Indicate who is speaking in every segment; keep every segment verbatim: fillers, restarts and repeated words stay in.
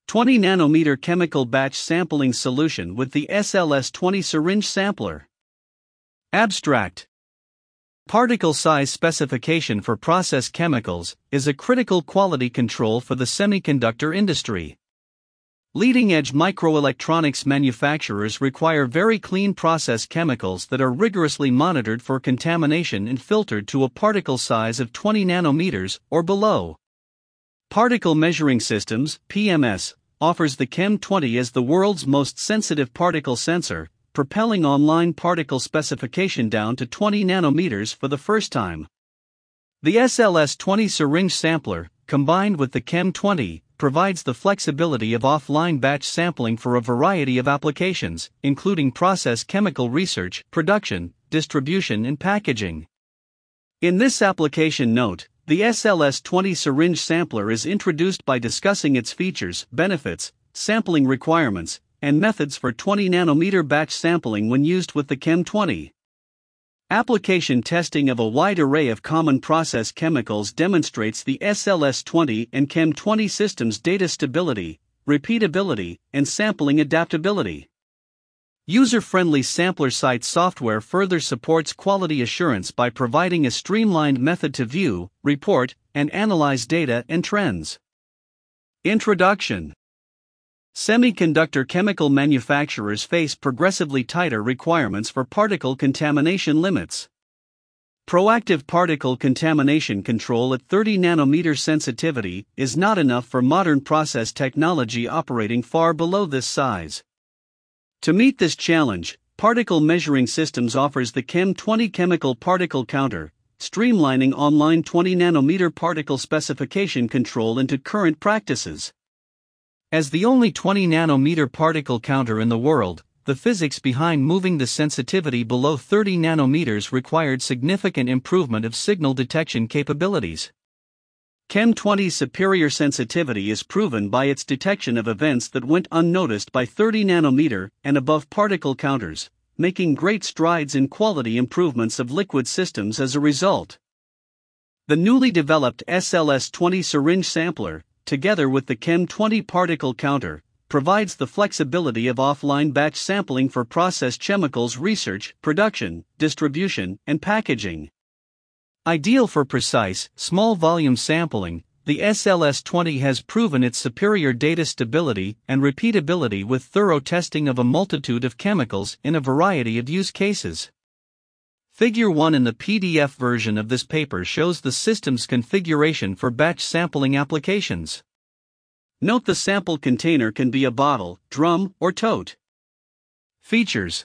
Speaker 1: twenty nanometer chemical batch sampling solution with the S L S twenty syringe sampler. Abstract. Particle size specification for process chemicals is a critical quality control for the semiconductor industry. Leading-edge microelectronics manufacturers require very clean process chemicals that are rigorously monitored for contamination and filtered to a particle size of twenty nanometers or below. Particle Measuring Systems (P M S) offers the Chem twenty as the world's most sensitive particle sensor, propelling online particle specification down to twenty nanometers for the first time. The S L S twenty syringe sampler, combined with the Chem twenty, provides the flexibility of offline batch sampling for a variety of applications, including process chemical research, production, distribution, and packaging. In this application note, the S L S twenty syringe sampler is introduced by discussing its features, benefits, sampling requirements, and methods for twenty nanometer batch sampling when used with the Chem twenty. Application testing of a wide array of common process chemicals demonstrates the S L S twenty and Chem twenty systems' data stability, repeatability, and sampling adaptability. User-friendly sampler site software further supports quality assurance by providing a streamlined method to view, report, and analyze data and trends. Introduction. Semiconductor chemical manufacturers face progressively tighter requirements for particle contamination limits. Proactive particle contamination control at thirty nanometer sensitivity is not enough for modern process technology operating far below this size. To meet this challenge, Particle Measuring Systems offers the Chem twenty chemical particle counter, streamlining online twenty nanometer particle specification control into current practices. As the only twenty nanometer particle counter in the world, the physics behind moving the sensitivity below thirty nanometers required significant improvement of signal detection capabilities. Chem twenty's superior sensitivity is proven by its detection of events that went unnoticed by thirty nanometer and above particle counters, making great strides in quality improvements of liquid systems as a result. The newly developed S L S twenty syringe sampler, together with the Chem twenty particle counter, provides the flexibility of offline batch sampling for process chemicals research, production, distribution, and packaging. Ideal for precise, small-volume sampling, the S L S twenty has proven its superior data stability and repeatability with thorough testing of a multitude of chemicals in a variety of use cases. Figure one in the P D F version of this paper shows the system's configuration for batch sampling applications. Note the sample container can be a bottle, drum, or tote. Features.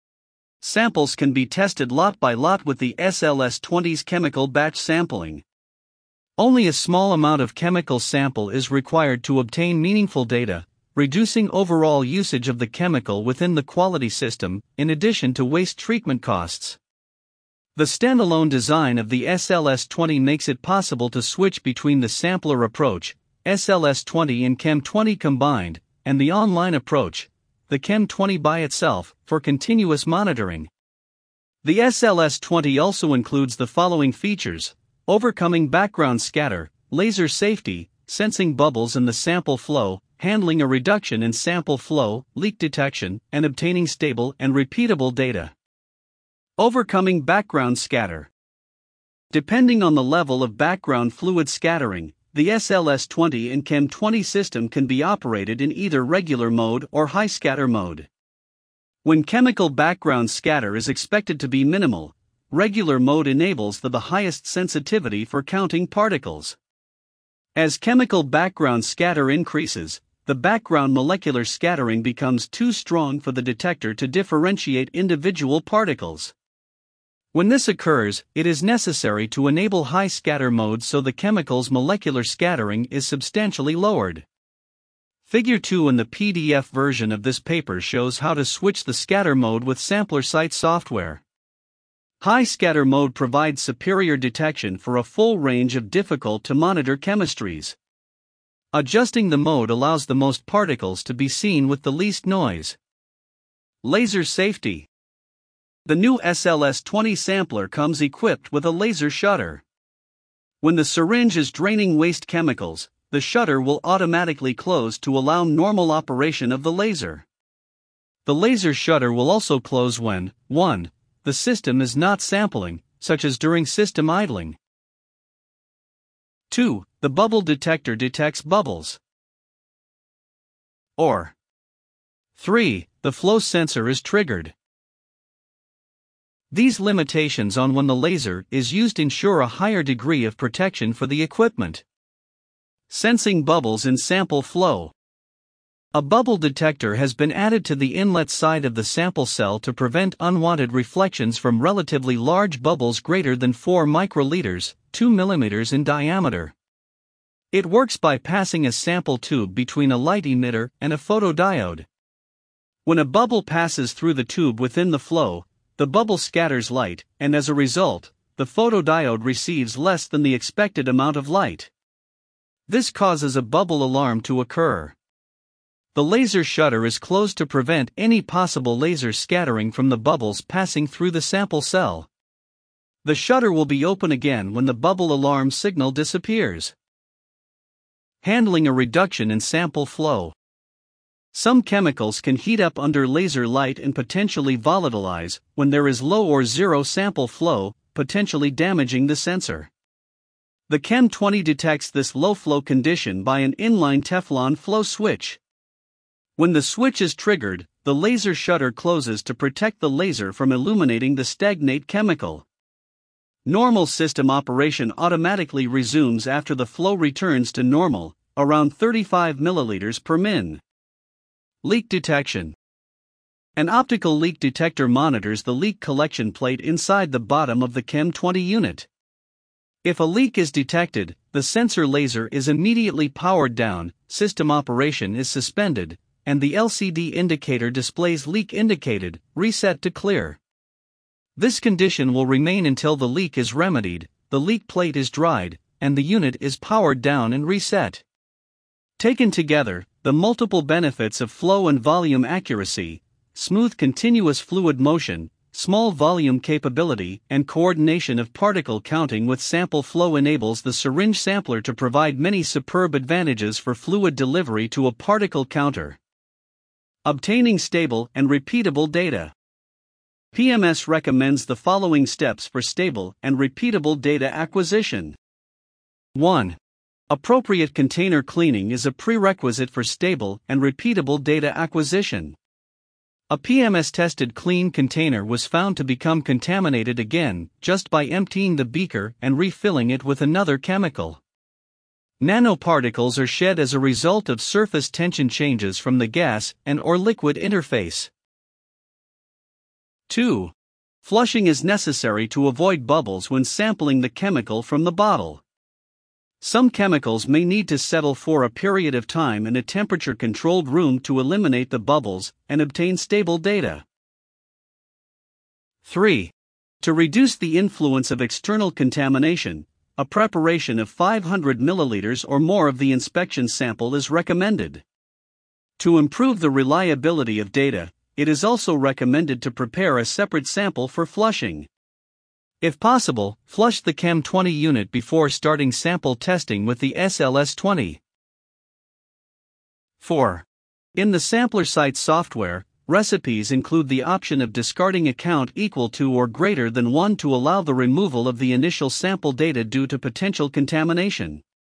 Speaker 1: Samples can be tested lot by lot with the S L S twenty's chemical batch sampling. Only a small amount of chemical sample is required to obtain meaningful data, reducing overall usage of the chemical within the quality system, in addition to waste treatment costs. The standalone design of the S L S twenty makes it possible to switch between the sampler approach, S L S twenty and Chem twenty combined, and the online approach, the Chem twenty by itself, for continuous monitoring. The S L S twenty also includes the following features: overcoming background scatter, laser safety, sensing bubbles in the sample flow, handling a reduction in sample flow, leak detection, and obtaining stable and repeatable data. Overcoming background scatter. Depending on the level of background fluid scattering, the S L S twenty and Chem twenty system can be operated in either regular mode or high scatter mode. When chemical background scatter is expected to be minimal, regular mode enables the, the highest sensitivity for counting particles. As chemical background scatter increases, the background molecular scattering becomes too strong for the detector to differentiate individual particles. When this occurs, it is necessary to enable high scatter mode so the chemical's molecular scattering is substantially lowered. Figure two in the P D F version of this paper shows how to switch the scatter mode with sampler site software. High scatter mode provides superior detection for a full range of difficult-to-monitor chemistries. Adjusting the mode allows the most particles to be seen with the least noise. Laser safety. The new S L S twenty sampler comes equipped with a laser shutter. When the syringe is draining waste chemicals, the shutter will automatically close to allow normal operation of the laser. The laser shutter will also close when, one The system is not sampling, such as during system idling. two The bubble detector detects bubbles. Or three The flow sensor is triggered. These limitations on when the laser is used ensure a higher degree of protection for the equipment. Sensing bubbles in sample flow. A bubble detector has been added to the inlet side of the sample cell to prevent unwanted reflections from relatively large bubbles greater than four microliters, two millimeters in diameter. It works by passing a sample tube between a light emitter and a photodiode. When a bubble passes through the tube within the flow, the bubble scatters light, and as a result, the photodiode receives less than the expected amount of light. This causes a bubble alarm to occur. The laser shutter is closed to prevent any possible laser scattering from the bubbles passing through the sample cell. The shutter will be open again when the bubble alarm signal disappears. Handling a reduction in sample flow. Some chemicals can heat up under laser light and potentially volatilize when there is low or zero sample flow, potentially damaging the sensor. The Chem twenty detects this low flow condition by an inline Teflon flow switch. When the switch is triggered, the laser shutter closes to protect the laser from illuminating the stagnate chemical. Normal system operation automatically resumes after the flow returns to normal, around thirty-five milliliters per min. Leak detection. An optical leak detector monitors the leak collection plate inside the bottom of the Chem twenty unit. If a leak is detected, the sensor laser is immediately powered down, system operation is suspended, and the L C D indicator displays leak indicated, reset to clear. This condition will remain until the leak is remedied, the leak plate is dried, and the unit is powered down and reset. Taken together, the multiple benefits of flow and volume accuracy, smooth continuous fluid motion, small volume capability, and coordination of particle counting with sample flow enables the syringe sampler to provide many superb advantages for fluid delivery to a particle counter. Obtaining stable and repeatable data. P M S recommends the following steps for stable and repeatable data acquisition. one. Appropriate container cleaning is a prerequisite for stable and repeatable data acquisition. A P M S-tested clean container was found to become contaminated again just by emptying the beaker and refilling it with another chemical. Nanoparticles are shed as a result of surface tension changes from the gas and or liquid interface. two. Flushing is necessary to avoid bubbles when sampling the chemical from the bottle. Some chemicals may need to settle for a period of time in a temperature-controlled room to eliminate the bubbles and obtain stable data. three. To reduce the influence of external contamination, a preparation of five hundred milliliters or more of the inspection sample is recommended. To improve the reliability of data, it is also recommended to prepare a separate sample for flushing. If possible, flush the Chem twenty unit before starting sample testing with the S L S twenty. four. In the sampler site software, recipes include the option of discarding a count equal to or greater than one to allow the removal of the initial sample data due to potential contamination.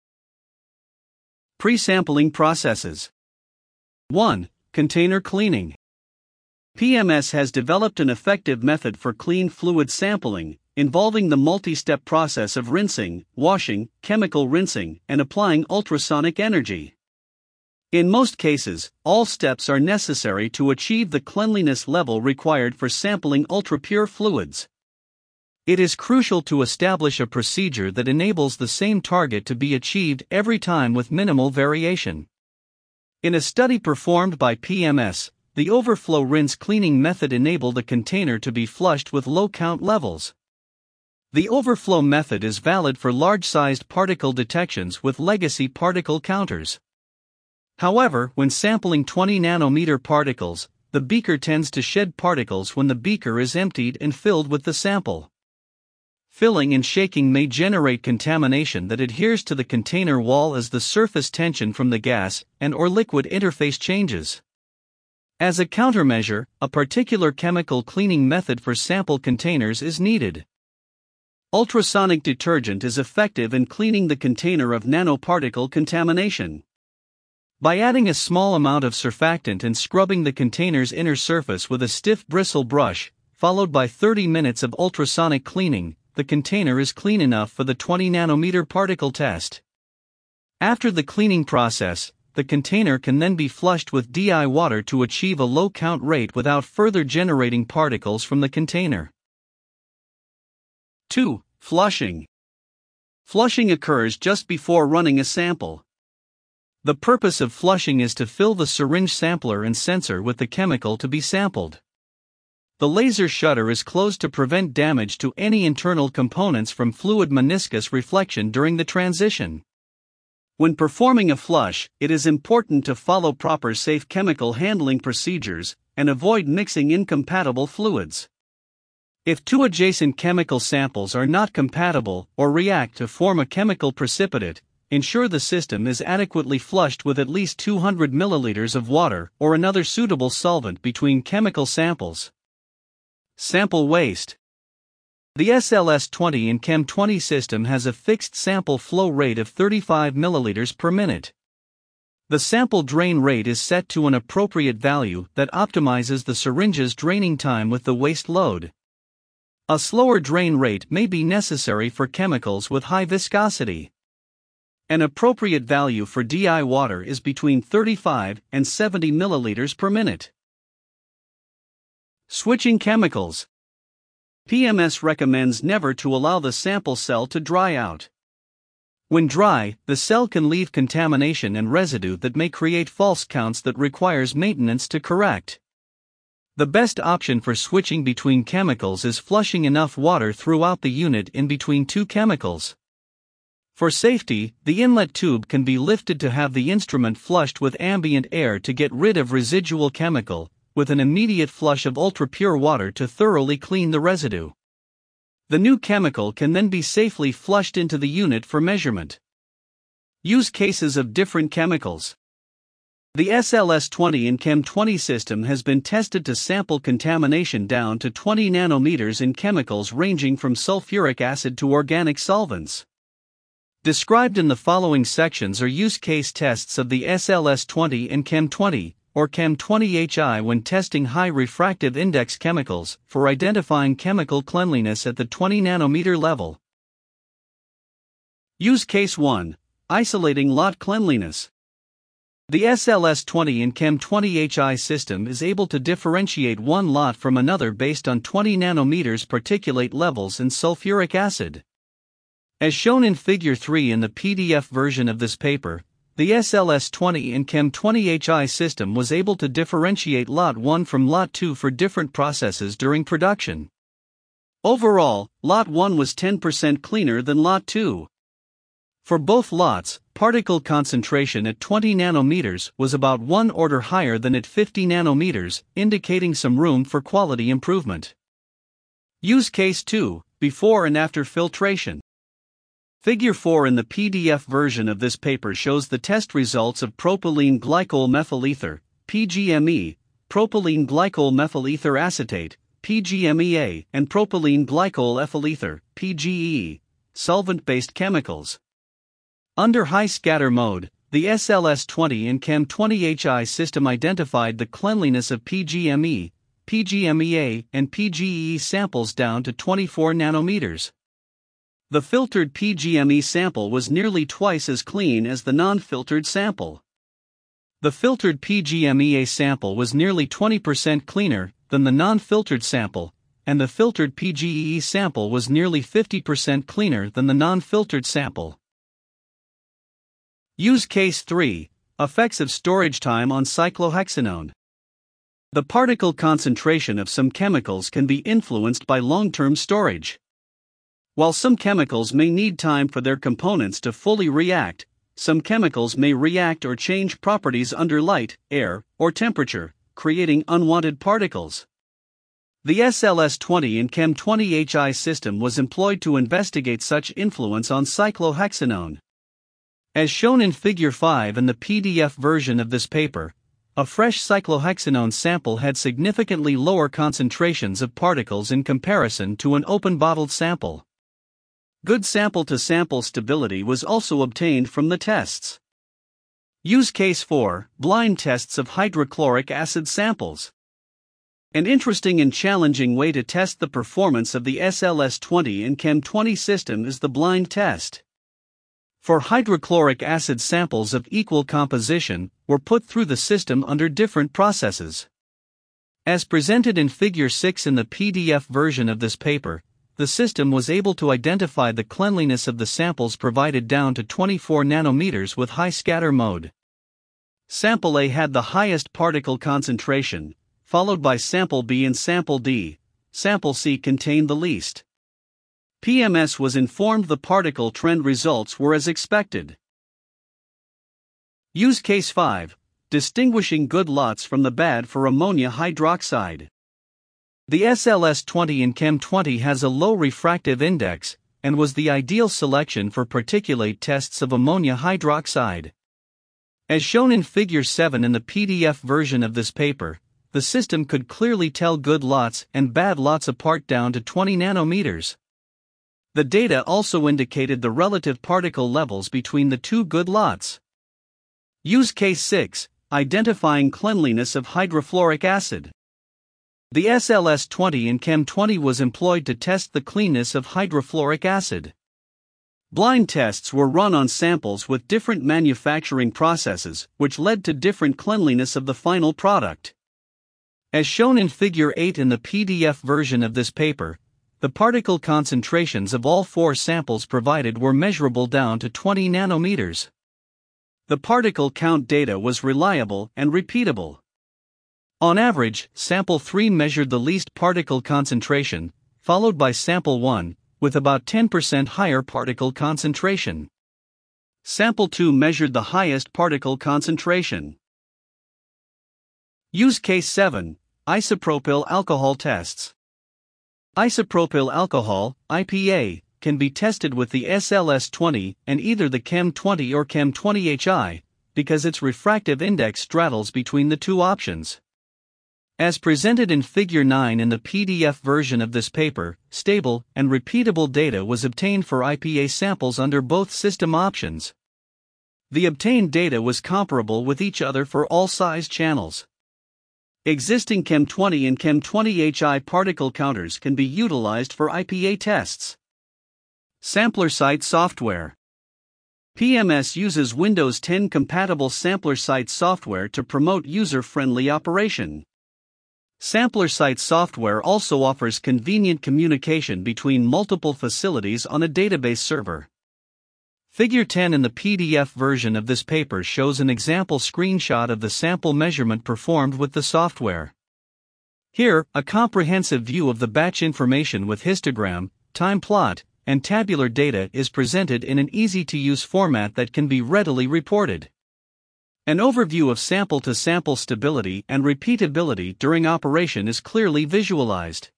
Speaker 1: Pre-sampling processes. one. Container cleaning. P M S has developed an effective method for clean fluid sampling, involving the multi-step process of rinsing, washing, chemical rinsing, and applying ultrasonic energy. In most cases, all steps are necessary to achieve the cleanliness level required for sampling ultrapure fluids. It is crucial to establish a procedure that enables the same target to be achieved every time with minimal variation. In a study performed by P M S, the overflow rinse cleaning method enabled a container to be flushed with low count levels. The overflow method is valid for large-sized particle detections with legacy particle counters. However, when sampling twenty nanometer particles, the beaker tends to shed particles when the beaker is emptied and filled with the sample. filling and shaking may generate contamination that adheres to the container wall as the surface tension from the gas and or liquid interface changes. As a countermeasure, a particular chemical cleaning method for sample containers is needed. Ultrasonic detergent is effective in cleaning the container of nanoparticle contamination. By adding a small amount of surfactant and scrubbing the container's inner surface with a stiff bristle brush, followed by thirty minutes of ultrasonic cleaning, the container is clean enough for the twenty nanometer particle test. After the cleaning process, the container can then be flushed with D I water to achieve a low count rate without further generating particles from the container. two. Flushing. Flushing occurs just before running a sample. The purpose of flushing is to fill the syringe sampler and sensor with the chemical to be sampled. The laser shutter is closed to prevent damage to any internal components from fluid meniscus reflection during the transition. When performing a flush, it is important to follow proper safe chemical handling procedures and avoid mixing incompatible fluids. If two adjacent chemical samples are not compatible or react to form a chemical precipitate, ensure the system is adequately flushed with at least two hundred milliliters of water or another suitable solvent between chemical samples. Sample waste. The S L S twenty and Chem twenty system has a fixed sample flow rate of thirty-five milliliters per minute. The sample drain rate is set to an appropriate value that optimizes the syringe's draining time with the waste load. A slower drain rate may be necessary for chemicals with high viscosity. An appropriate value for D I water is between thirty-five and seventy milliliters per minute. Switching chemicals. P M S recommends never to allow the sample cell to dry out. When dry, the cell can leave contamination and residue that may create false counts that requires maintenance to correct. The best option for switching between chemicals is flushing enough water throughout the unit in between two chemicals. For safety, the inlet tube can be lifted to have the instrument flushed with ambient air to get rid of residual chemical, with an immediate flush of ultra-pure water to thoroughly clean the residue. The new chemical can then be safely flushed into the unit for measurement. Use cases of different chemicals. The S L S twenty and Chem twenty system has been tested to sample contamination down to twenty nanometers in chemicals ranging from sulfuric acid to organic solvents. Described in the following sections are use case tests of the S L S twenty and Chem twenty, or Chem twenty H I when testing high refractive index chemicals for identifying chemical cleanliness at the twenty nanometer level. Use case one. Isolating lot cleanliness. The S L S twenty and Chem twenty H I system is able to differentiate one lot from another based on twenty nanometers particulate levels in sulfuric acid. As shown in Figure three in the P D F version of this paper, the S L S twenty and Chem twenty H I system was able to differentiate lot one from lot two for different processes during production. Overall, lot one was ten percent cleaner than lot two. For both lots, particle concentration at twenty nanometers was about one order higher than at fifty nanometers, indicating some room for quality improvement. Use case two, before and after filtration. Figure four in the P D F version of this paper shows the test results of propylene glycol methyl ether, P G M E, propylene glycol methyl ether acetate, P G M E A, and propylene glycol ethyl ether, P G E, solvent-based chemicals. Under high scatter mode, the S L S twenty and Chem twenty H I system identified the cleanliness of P G M E, P G M E A, and P G E samples down to twenty-four nanometers. The filtered P G M E sample was nearly twice as clean as the non-filtered sample. The filtered P G M E A sample was nearly twenty percent cleaner than the non-filtered sample, and the filtered P G E E sample was nearly fifty percent cleaner than the non-filtered sample. Use case three. Effects of storage time on cyclohexanone. The particle concentration of some chemicals can be influenced by long-term storage. While some chemicals may need time for their components to fully react, some chemicals may react or change properties under light, air, or temperature, creating unwanted particles. The S L S twenty and Chem twenty H I system was employed to investigate such influence on cyclohexanone. As shown in Figure five in the P D F version of this paper, a fresh cyclohexanone sample had significantly lower concentrations of particles in comparison to an open-bottled sample. Good sample-to-sample stability was also obtained from the tests. Use Case four, Blind Tests of Hydrochloric Acid Samples. An interesting and challenging way to test the performance of the S L S twenty and Chem twenty system is the blind test. For hydrochloric acid samples of equal composition were put through the system under different processes. As presented in Figure six in the P D F version of this paper, the system was able to identify the cleanliness of the samples provided down to twenty-four nanometers with high scatter mode. Sample A had the highest particle concentration, followed by Sample B and Sample D. Sample C contained the least. P M S was informed the particle trend results were as expected. Use Case five, Distinguishing Good Lots from the Bad for Ammonia Hydroxide. The S L S twenty and Chem twenty has a low refractive index, and was the ideal selection for particulate tests of ammonia hydroxide. As shown in Figure seven in the P D F version of this paper, the system could clearly tell good lots and bad lots apart down to twenty nanometers. The data also indicated the relative particle levels between the two good lots. Use Case six, Identifying Cleanliness of Hydrofluoric Acid. The S L S twenty and Chem twenty was employed to test the cleanness of hydrofluoric acid. Blind tests were run on samples with different manufacturing processes, which led to different cleanliness of the final product. As shown in Figure eight in the P D F version of this paper, the particle concentrations of all four samples provided were measurable down to twenty nanometers. The particle count data was reliable and repeatable. On average, Sample three measured the least particle concentration, followed by Sample one, with about ten percent higher particle concentration. Sample two measured the highest particle concentration. Use Case seven, Isopropyl Alcohol Tests. Isopropyl alcohol, I P A, can be tested with the S L S twenty and either the Chem twenty or Chem twenty H I, because its refractive index straddles between the two options. As presented in Figure nine in the P D F version of this paper, stable and repeatable data was obtained for I P A samples under both system options. The obtained data was comparable with each other for all size channels. Existing Chem twenty and Chem twenty H I particle counters can be utilized for I P A tests. Sampler Site Software. P M S uses Windows ten compatible Sampler Site software to promote user-friendly operation. Sampler Site software also offers convenient communication between multiple facilities on a database server. Figure ten in the P D F version of this paper shows an example screenshot of the sample measurement performed with the software. Here, a comprehensive view of the batch information with histogram, time plot, and tabular data is presented in an easy-to-use format that can be readily reported. An overview of sample-to-sample stability and repeatability during operation is clearly visualized.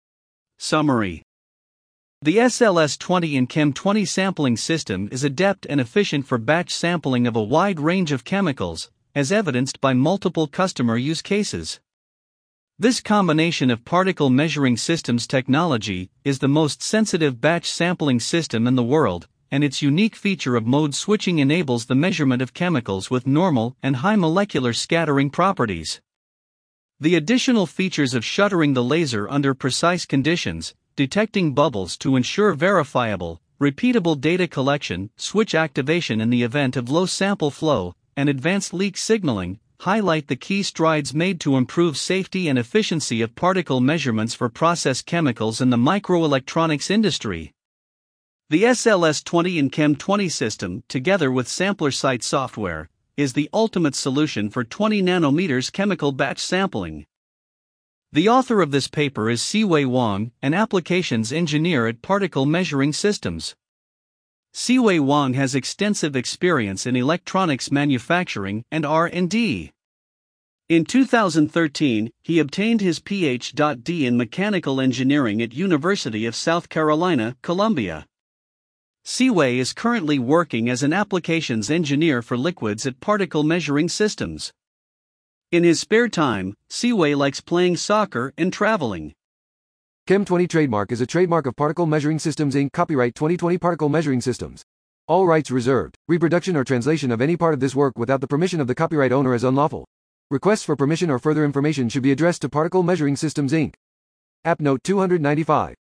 Speaker 1: Summary. The S L S twenty and Chem twenty sampling system is adept and efficient for batch sampling of a wide range of chemicals, as evidenced by multiple customer use cases. This combination of particle measuring systems technology is the most sensitive batch sampling system in the world, and its unique feature of mode switching enables the measurement of chemicals with normal and high molecular scattering properties. The additional features of shuttering the laser under precise conditions, detecting bubbles to ensure verifiable, repeatable data collection, switch activation in the event of low sample flow, and advanced leak signaling, highlight the key strides made to improve safety and efficiency of particle measurements for process chemicals in the microelectronics industry. The S L S twenty and Chem twenty system, together with Sampler Site software, is the ultimate solution for twenty nanometers chemical batch sampling. The author of this paper is Siwei Wang, an applications engineer at Particle Measuring Systems. Siwei Wang has extensive experience in electronics manufacturing and R and D. In two thousand thirteen, he obtained his P H D in mechanical engineering at University of South Carolina, Columbia. Seaway is currently working as an applications engineer for liquids at Particle Measuring Systems. In his spare time, Seaway likes playing soccer and traveling.
Speaker 2: Chem twenty trademark is a trademark of Particle Measuring Systems Incorporated. Copyright twenty twenty Particle Measuring Systems. All rights reserved. Reproduction or translation of any part of this work without the permission of the copyright owner is unlawful. Requests for permission or further information should be addressed to Particle Measuring Systems Incorporated. App Note two ninety-five.